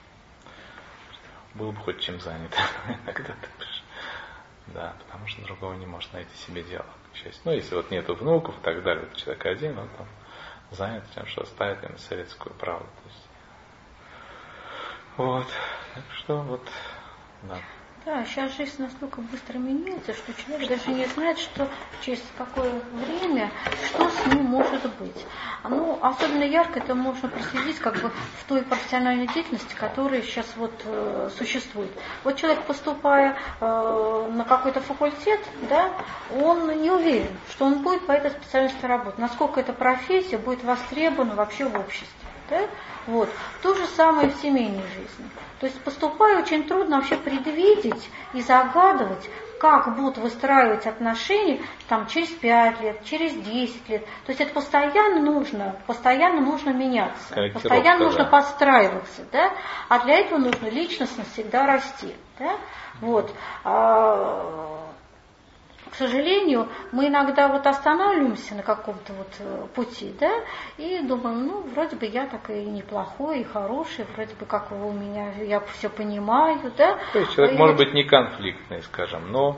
был бы хоть чем занят. Иногда ты пишешь. Да, потому что другого не может найти себе дело. К счастью. Ну, если вот нету внуков и так далее, вот человек один, он там занят тем, что ставит им советскую правду. То есть, вот. Так что вот, да. Да, сейчас жизнь настолько быстро меняется, что человек даже не знает, что через какое время, что с ним может быть. Ну, особенно ярко это можно проследить как бы в той профессиональной деятельности, которая сейчас вот э, существует. Вот человек, поступая э, на какой-то факультет, да, он не уверен, что он будет по этой специальности работать, насколько эта профессия будет востребована вообще в обществе. Да? Вот. То же самое и в семейной жизни. То есть поступая, очень трудно вообще предвидеть и загадывать, как будут выстраивать отношения там, через пять лет, через десять лет. То есть это постоянно нужно, постоянно нужно меняться, постоянно нужно да. подстраиваться. Да? А для этого нужно личностно всегда расти. Да? Вот. К сожалению, мы иногда вот останавливаемся на каком-то вот пути, да, и думаем, ну, вроде бы я так и неплохой, и хороший, вроде бы как у меня, я все понимаю, да. То есть человек и может вот... быть не конфликтный, скажем, но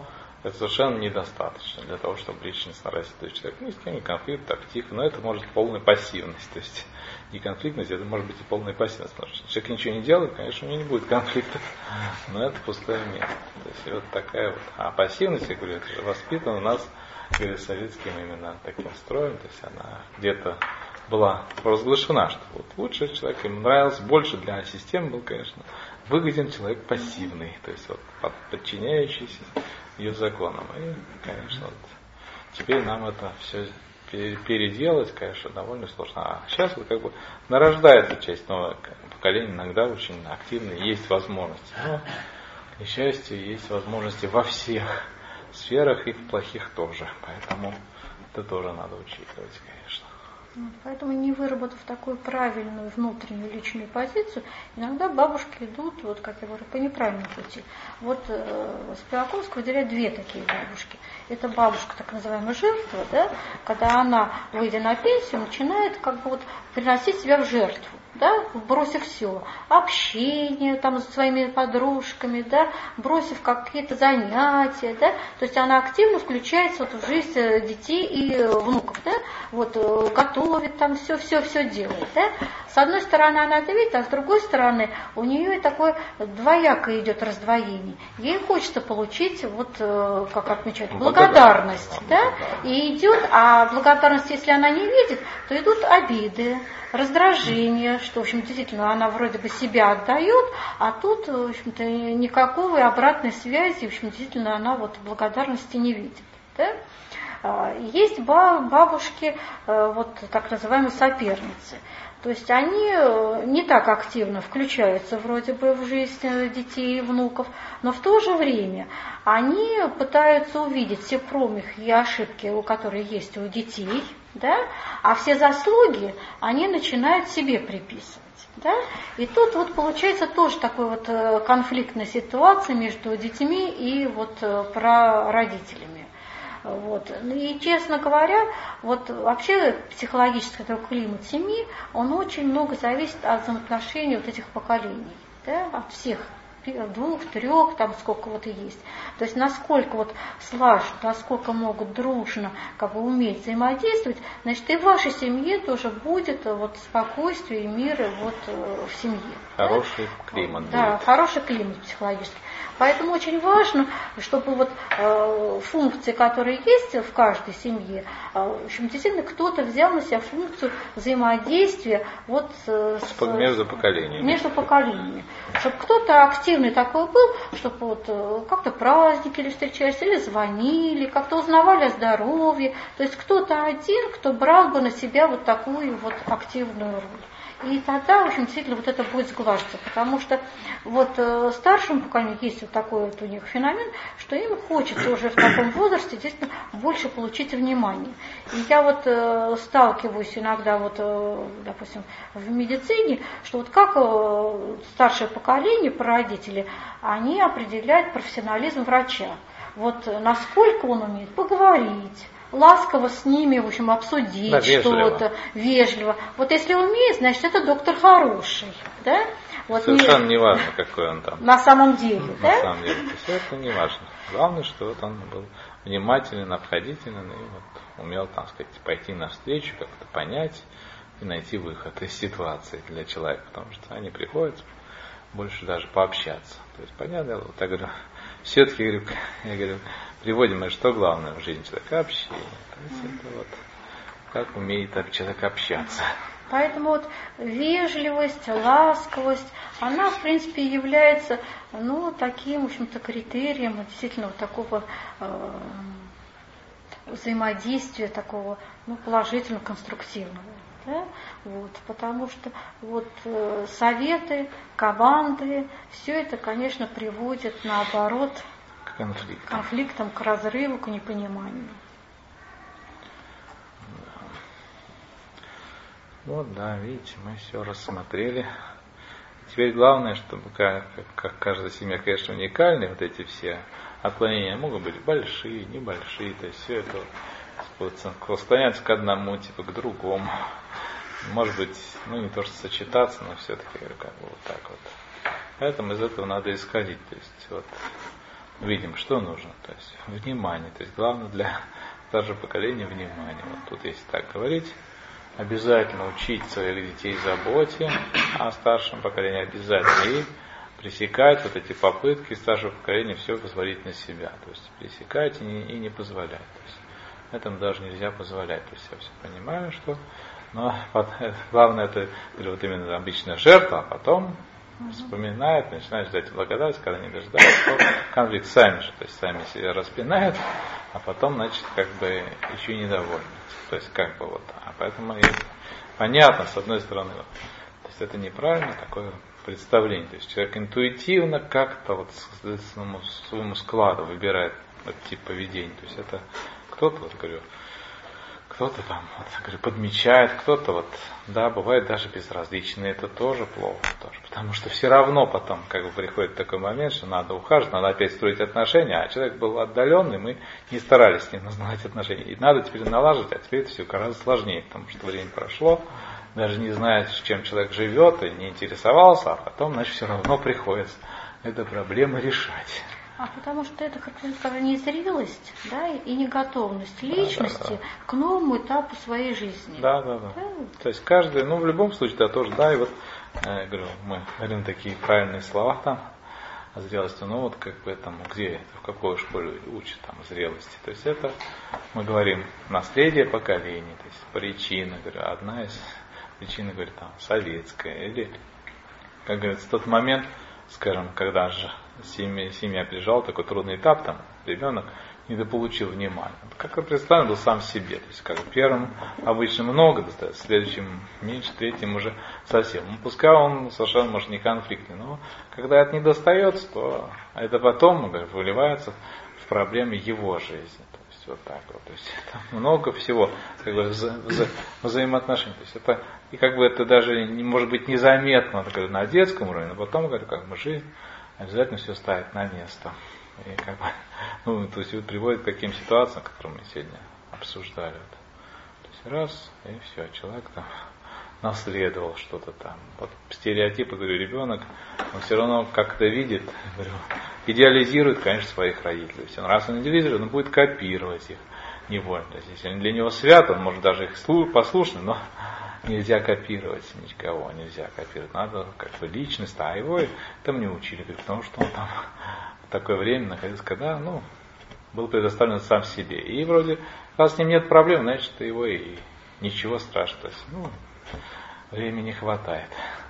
это совершенно недостаточно для того, чтобы личностно расти. То есть человек ни с кем не конфликт, так тихо, но это может быть полная пассивность. То есть не конфликтность, это может быть и полная пассивность. Потому что человек ничего не делает, конечно, у него не будет конфликта, но это пустое место. То есть вот такая вот. А пассивность, я говорю, это же воспитана у нас, говорю, советским именно таким строем. То есть она где-то была провозглашена, что вот лучше человек, ему нравилось больше для системы был, конечно, выгоден человек пассивный, то есть вот подчиняющийся ее законам. И, конечно, вот, теперь нам это все переделать, конечно, довольно сложно. А сейчас вот как бы нарождается часть нового поколения, иногда очень активно, есть возможности. Но, к несчастью, есть возможности во всех сферах и в плохих тоже. Поэтому это тоже надо учитывать, конечно. Поэтому, не выработав такую правильную внутреннюю личную позицию, иногда бабушки идут, вот как я говорю, по неправильному пути. Вот э, Спиваковская выделяет две такие бабушки. Это бабушка, так называемая жертва, да, когда она, выйдя на пенсию, начинает как бы вот приносить себя в жертву. Да, бросив все, общение там с своими подружками, да, бросив какие-то занятия, да, то есть она активно включается вот в жизнь детей и внуков, да, вот готовит там все, все, все делает, да. С одной стороны она это видит, а с другой стороны у нее такое двоякое идет раздвоение. Ей хочется получить, вот как отмечают, благодарность, да, и идет, а благодарность, если она не видит, то идут обиды, раздражение, что, в общем, действительно, она вроде бы себя отдает, а тут, в общем-то, никакой обратной связи, в общем, действительно, она вот благодарности не видит. Да? Есть бабушки, вот так называемые соперницы. То есть они не так активно включаются вроде бы в жизнь детей и внуков, но в то же время они пытаются увидеть все промахи и ошибки, которые есть у детей, да, а все заслуги они начинают себе приписывать. Да? И тут вот получается тоже такой вот конфликтная ситуация между детьми и вот прародителями. Вот. И, честно говоря, вот вообще психологический такой климат семьи, он очень много зависит от взаимоотношений вот этих поколений, да, от всех, двух, трех, там сколько вот и есть. То есть насколько вот слаженно, насколько могут дружно как бы уметь взаимодействовать, значит и в вашей семье тоже будет вот спокойствие и мир вот в семье. Хороший да? климат. Да, будет. хороший климат психологический. Поэтому очень важно, чтобы вот э, функции, которые есть в каждой семье, э, в общем, действительно кто-то взял на себя функцию взаимодействия вот, э, с, между поколениями. Между поколениями. Чтобы кто-то активный такой был, чтобы вот, э, как-то праздники или встречались, или звонили, как-то узнавали о здоровье. То есть кто-то один, кто брал бы на себя вот такую вот активную роль. И тогда, в общем, действительно, вот это будет сглаживаться, потому что вот э, старшему поколению есть вот такой вот у них феномен, что им хочется уже в таком возрасте действительно больше получить внимания. И я вот э, сталкиваюсь иногда, вот, э, допустим, в медицине, что вот как э, старшее поколение, прародители, они определяют профессионализм врача. Вот э, насколько он умеет поговорить, ласково с ними, в общем, обсудить да, что-то, вежливо. Вот если он умеет, значит, это доктор хороший, да? Вот совершенно не важно, какой он там. На самом деле, на да? На самом деле, то есть это не важно. Главное, что вот он был внимателен, обходителен и вот умел, так сказать, пойти навстречу, как-то понять и найти выход из ситуации для человека, потому что они приходят больше даже пообщаться. То есть, понятно, вот я говорю, все-таки, говорю, я говорю, приводим, что главное в жизни человека? Общение. То есть это вот как умеет человек общаться. Поэтому вот вежливость, ласковость, она, в принципе, является, ну, таким, в общем-то, критерием действительно вот такого э, взаимодействия, такого, ну, положительного, конструктивного. Да? Вот, потому что вот, э, советы, команды, все это, конечно, приводит, наоборот, к конфликтам. к конфликтам, к разрыву, к непониманию. Вот, да, видите, мы все рассмотрели. Теперь главное, чтобы как, как каждая семья, конечно, уникальная, вот эти все отклонения могут быть большие, небольшие, то есть все это вот, склоняться к одному, типа к другому. Может быть, ну не то что сочетаться, но все-таки как бы вот так вот. Поэтому из этого надо исходить. То есть вот видим, что нужно. То есть внимание. То есть главное для старшего поколения внимание. Вот тут если так говорить, обязательно учить своих детей заботе о старшем поколении, обязательно. И пресекать вот эти попытки старшего поколения все позволить на себя. То есть пресекать и не, и не позволять. То есть этому даже нельзя позволять. То есть я все понимаю, что... Но главное это вот именно обычная жертва, а потом вспоминает, начинает ждать благодарность, когда не дождается, то конфликт сами же, то есть сами себя распинают, а потом, значит, как бы еще и недовольны. То есть как бы вот. А поэтому и понятно, с одной стороны, вот, то есть это неправильно такое представление. То есть человек интуитивно как-то вот своему, своему складу выбирает этот тип поведения. То есть это кто-то, вот говорю, кто-то там, вот, говорю, подмечает, кто-то вот, да, бывает даже безразличный, это тоже плохо, тоже, потому что все равно потом, как бы, приходит такой момент, что надо ухаживать, надо опять строить отношения, а человек был отдаленный, мы не старались с ним наладить отношения, и надо теперь налаживать, а теперь это все гораздо сложнее, потому что время прошло, даже не зная, с чем человек живет, и не интересовался, а потом, значит, все равно приходится эту проблему решать. А потому что это как незрелость, да, и неготовность личности, да, да, да, к новому этапу своей жизни. Да, да, да. да. То есть каждый, ну в любом случае, да, тоже, да, и вот, я говорю, мы говорим такие правильные слова там о зрелости, ну вот как бы там, где это, в какой школе учат там о зрелости. То есть это, мы говорим, наследие поколений, то есть причина, говорю, одна из причин, говорю, там, советская, или, как говорится, тот момент, скажем, когда же семья, семья пережила такой трудный этап, там ребенок недополучил внимания. Как представлен был сам себе. То есть как первым обычно много достается, следующим меньше, третьим уже совсем. Ну, пускай он совершенно может не конфликтный, но когда это не достается, то это потом, говорю, выливается в проблемы его жизни. То есть вот так вот. То есть это много всего, как бы вза- вза- взаимоотношений. То есть это и как бы это даже не может быть незаметно, говорю, на детском уровне, но потом, говорю, как бы жизнь обязательно все ставит на место. И как бы, ну, то есть вот приводит к таким ситуациям, которые мы сегодня обсуждали. Вот. То есть раз, и все, человек там наследовал что-то там. Вот стереотипы, говорю, ребенок, он все равно как-то видит, говорю, идеализирует, конечно, своих родителей. Все, раз он идеализирует, он будет копировать их невольно. То есть, если он для него свят, он может даже их послушный, но нельзя копировать никого, нельзя копировать. Надо как бы личность, а его там не учили, потому что он там в такое время находился, когда, ну, был предоставлен сам себе. И вроде, раз с ним нет проблем, значит, его и ничего страшного. Ну, времени не хватает.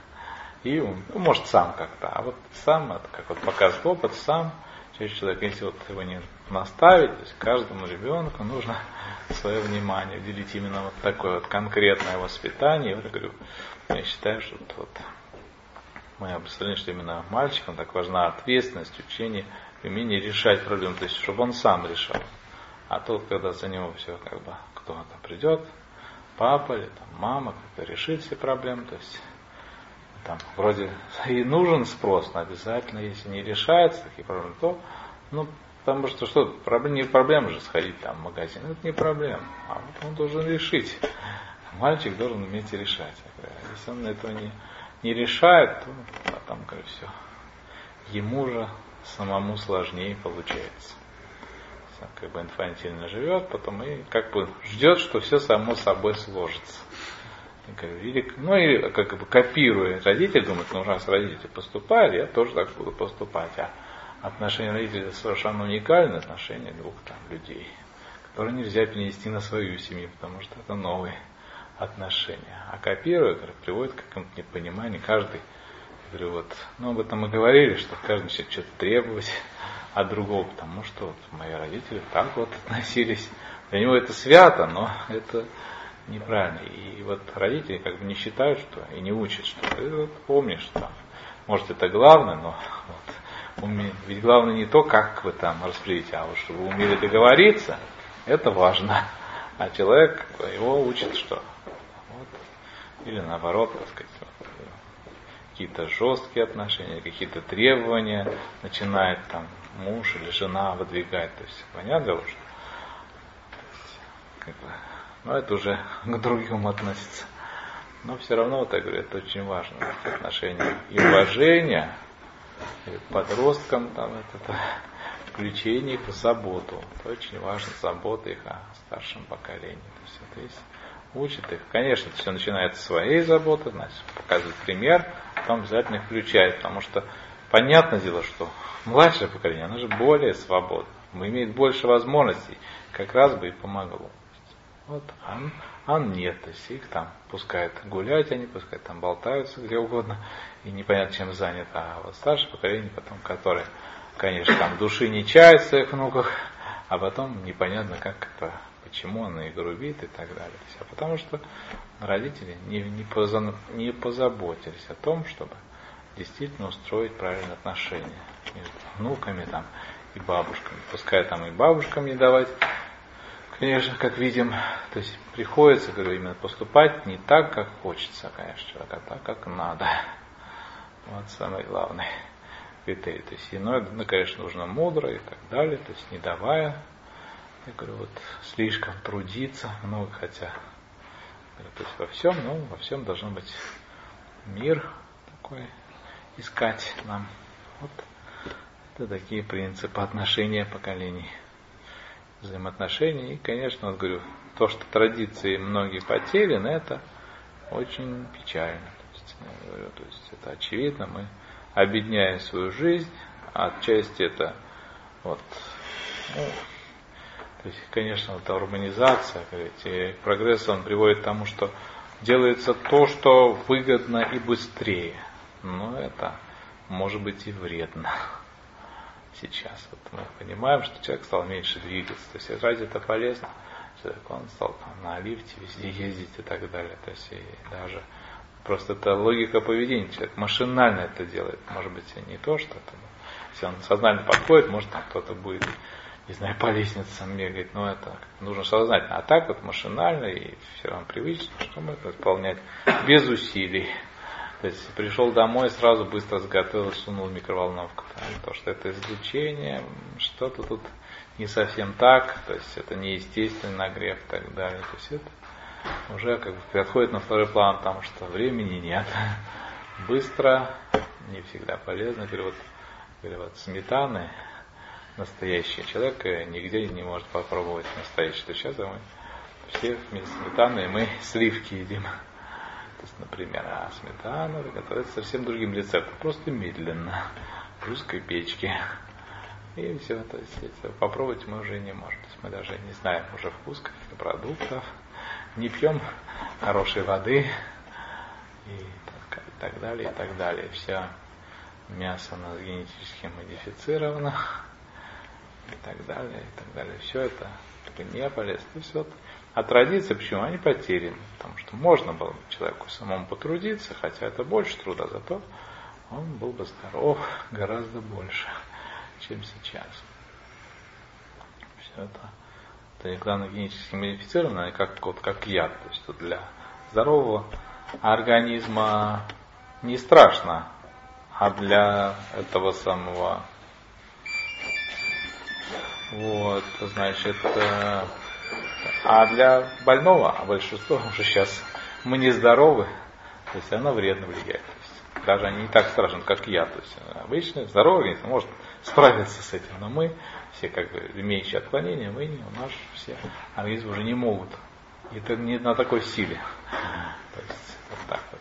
И он, ну, может, сам как-то. А вот сам, это как вот показывает опыт, сам, через человека, если вот его не наставить, то есть каждому ребенку нужно свое внимание уделить именно вот такое вот конкретное воспитание. И вот я говорю, я считаю, что вот мы обсуждали, что именно мальчикам так важна ответственность, учение, умение решать проблемы, то есть чтобы он сам решал. А тут, когда за него все как бы кто-то придет, папа или там, мама, как-то решит все проблемы, то есть там вроде и нужен спрос, но обязательно, если не решается такие проблемы, то, ну, потому что что, проблема, не проблема же сходить там в магазин, это не проблема, а вот он должен решить. Мальчик должен уметь решать. Если он этого не, не решает, то а там, говорю, все. Ему же самому сложнее получается. Он как бы инфантильно живет, потом и как бы ждет, что все само собой сложится. Или, ну или как бы копируя родителей, думает, ну раз родители поступали, я тоже так буду поступать. А отношения родителей совершенно уникальные отношения двух там людей, которые нельзя перенести на свою семью, потому что это новые отношения. А копируя, говорю, приводит к какому-то непониманию. Каждый, говорю, вот, ну об этом мы говорили, что каждый начинает что-то требовать от другого, потому что вот мои родители так вот относились. Для него это свято, но это неправильно. И вот родители как бы не считают, что и не учат, что ты вот помнишь, что может это главное, но вот, уме... ведь главное не то, как вы там распределите, а вот чтобы вы умели договориться, это важно. А человек, его учит что? Вот. Или наоборот, так сказать, вот, какие-то жесткие отношения, какие-то требования начинает там муж или жена выдвигать. То есть, понятно, что как бы, но это уже к другим относится. Но все равно, вот я говорю, это очень важно. Отношения и уважение и к подросткам, там, это, включение их в заботу. Это очень важно, забота их о старшем поколении. То есть это есть, учит их. Конечно, это все начинается с своей заботы, значит, показывает пример, потом обязательно их включает, потому что понятное дело, что младшее поколение, оно же более свободно, имеет больше возможностей, как раз бы и помогло. Вот, а, а нет, то есть их там пускают гулять, они пускают там болтаются где угодно, и непонятно чем занят. А вот старшее поколение потом, которое, конечно, там души не чает в своих внуках, а потом непонятно как это, почему он и грубит и так далее. А потому что родители не, не, поза, не позаботились о том, чтобы действительно устроить правильные отношения между внуками там, и бабушками. Пускай там и бабушкам не давать, конечно, как видим, то есть приходится, говорю, именно поступать не так, как хочется, конечно, человек, а так, как надо. Вот самый главный критерий. То есть иной, ну, конечно, нужно мудро и так далее, то есть не давая, я говорю, вот слишком трудиться много, хотя, говорю, то есть во всем, ну, во всем должен быть мир такой искать нам. Вот это такие принципы отношения поколений, взаимоотношений. И, конечно, вот говорю, то, что традиции многие потеряны, это очень печально. То есть, я говорю, то есть это очевидно, мы обедняем свою жизнь, отчасти это вот, ну, то есть, конечно, это урбанизация, говорите, прогресс он приводит к тому, что делается то, что выгодно и быстрее. Но это может быть и вредно. Сейчас вот мы понимаем, что человек стал меньше двигаться. То есть разве это полезно? Человек, он стал там, на лифте везде ездить и так далее. То есть и даже просто это логика поведения. Человек машинально это делает. Может быть и не то, что это. Если он сознательно подходит, может там кто-то будет, не знаю, по лестницам бегать. Но это нужно сознательно. А так вот машинально и все равно привычно, чтобы это выполнять без усилий. То есть пришел домой, сразу быстро сготовил, сунул в микроволновку. То, что это излучение, что-то тут не совсем так, то есть это неестественный нагрев и так далее. То есть это уже как бы переходит на второй план, потому что времени нет. Быстро, не всегда полезно. Перевод, перевод сметаны настоящий человек нигде не может попробовать настоящий. То есть сейчас мы все вместо сметаны мы сливки едим. То есть, например, а сметана готовится совсем другим рецептом, просто медленно, в русской печке. И все, то есть это попробовать мы уже не можем. То есть мы даже не знаем уже вкус каких-то продуктов, не пьем хорошей воды и так, и так далее, и так далее. Все мясо у нас генетически модифицировано и так далее, и так далее. Все это не полезно. То есть вот, а традиции, почему? Они потеряны. Потому что можно было человеку самому потрудиться, хотя это больше труда, зато он был бы здоров гораздо больше, чем сейчас. Все это, это главное генетически модифицировано, как, вот, как яд. То есть вот для здорового организма не страшно, а для этого самого вот, значит, а для больного, а большинство уже сейчас мы не здоровы, то есть оно вредно влияет. То есть, даже они не так страшны, как я. То есть обычно здоровый организм может справиться с этим, но мы все как бы имеющие отклонения, мы не, у нас все организмы уже не могут. И это не на такой силе. То есть вот так вот.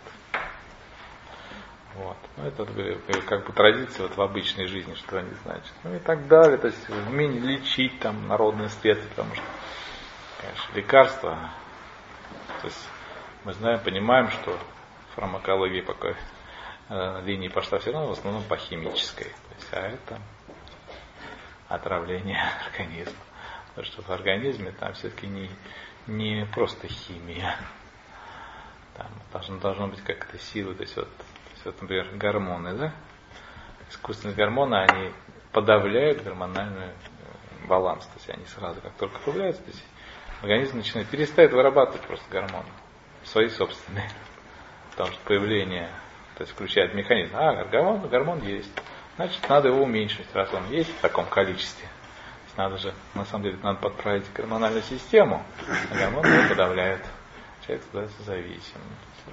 Вот. Ну, это как бы традиция вот в обычной жизни, что они значат. Ну и так далее. То есть умение лечить там народные средства, потому что, конечно, лекарства. То есть мы знаем, понимаем, что фармакология по какой э, линии пошла все равно в основном по химической. То есть, а это отравление организма. Потому что в организме там все-таки не, не просто химия. Там должно, должно быть как-то сила. То есть вот вот, например, гормоны, да? Искусственные гормоны, они подавляют гормональный баланс. То есть они сразу, как только появляются, то есть организм начинает, перестает вырабатывать просто гормоны. Свои собственные. Потому что появление, то есть включает механизм. А, гормон, гормон есть. Значит, надо его уменьшить, раз он есть в таком количестве. То есть надо же, на самом деле, надо подправить гормональную систему. А гормоны его подавляют. Человек становится зависимым.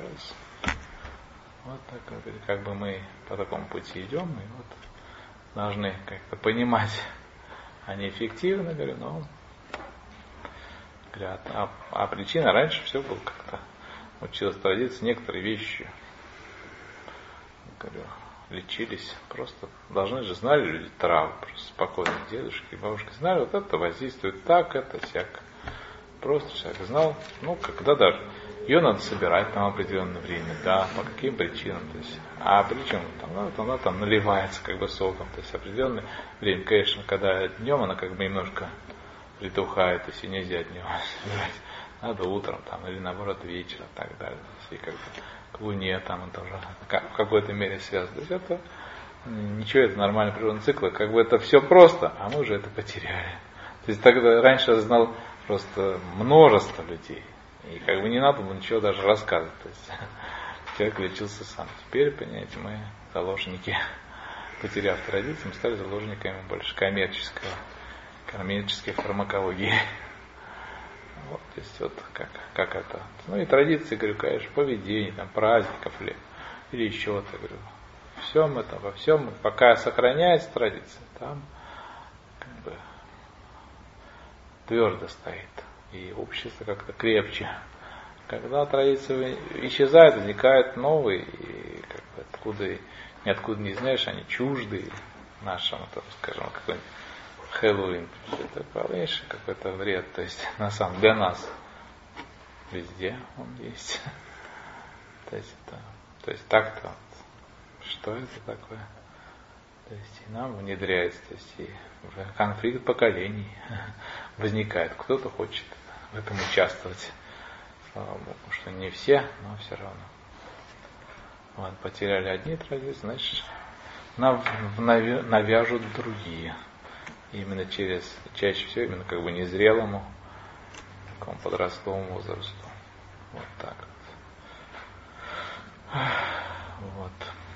Вот так, как бы мы по такому пути идем, и вот должны как-то понимать, они эффективны, говорю, но говорят, а, а причина раньше все было как-то училась традиция, некоторые вещи, говорю, лечились, просто должны же знали люди травы, просто спокойно дедушки и бабушки знали, вот это воздействует так, это всяко. Просто человек знал, ну, когда даже ее надо собирать там определенное время, да, по каким причинам, то есть, а причем там, ну, вот она там наливается как бы соком, то есть определенное время, конечно, когда днем она как бы немножко притухает, то есть и нельзя от нее собирать, надо утром там, или наоборот вечером и так далее, то есть и как бы к луне там это уже в какой-то мере связано, то есть это ничего, это нормальный природный цикл, как бы это все просто, а мы уже это потеряли. То есть тогда раньше я знал просто множество людей. И как бы не надо было ничего даже рассказывать. То есть человек лечился сам. Теперь, понимаете, мы заложники, потеряв традиции, мы стали заложниками больше коммерческого, коммерческой фармакологии. Вот, то есть вот как, как это. Ну и традиции, говорю, конечно, поведение, там, праздников или, или еще-то, говорю. Всем это, во всем, пока сохраняется традиция, там как бы твердо стоит. И общество как-то крепче. Когда традиции исчезают, возникают новые, и как бы откуда, ниоткуда не знаешь, они чужды нашему, так скажем, какой-нибудь Хэллоуин. Это полнейший какой-то вред. То есть, на самом деле, для нас везде он есть. То есть, это, то есть так-то, что это такое? То есть, и нам внедряется, то есть, и конфликт поколений возникает. Кто-то хочет в этом участвовать. Слава Богу, что не все, но все равно. Вот, потеряли одни традиции, значит, навяжут другие. И именно через, чаще всего, именно как бы незрелому, такому подростковому возрасту. Вот так вот. Вот.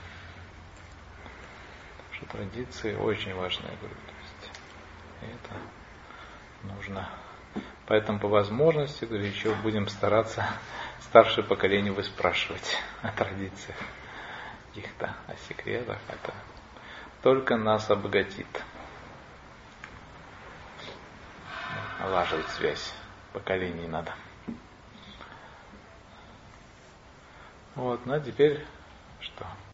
Что традиции очень важны, я говорю. То есть, это нужно. Поэтому по возможности, говорю, еще будем стараться старшее поколение выспрашивать о традициях каких-то, о секретах. Это только нас обогатит. Налаживать связь поколений надо. Вот, ну а теперь что?